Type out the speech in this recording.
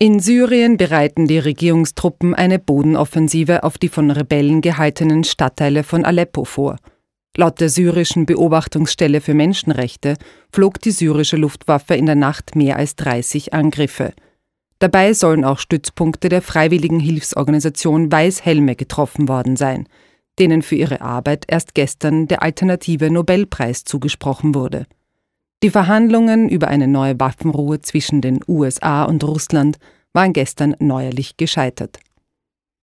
In Syrien bereiten die Regierungstruppen eine Bodenoffensive auf die von Rebellen gehaltenen Stadtteile von Aleppo vor. Laut der syrischen Beobachtungsstelle für Menschenrechte flog die syrische Luftwaffe in der Nacht mehr als 30 Angriffe. Dabei sollen auch Stützpunkte der freiwilligen Hilfsorganisation Weißhelme getroffen worden sein, denen für ihre Arbeit erst gestern der alternative Nobelpreis zugesprochen wurde. Die Verhandlungen über eine neue Waffenruhe zwischen den USA und Russland waren gestern neuerlich gescheitert.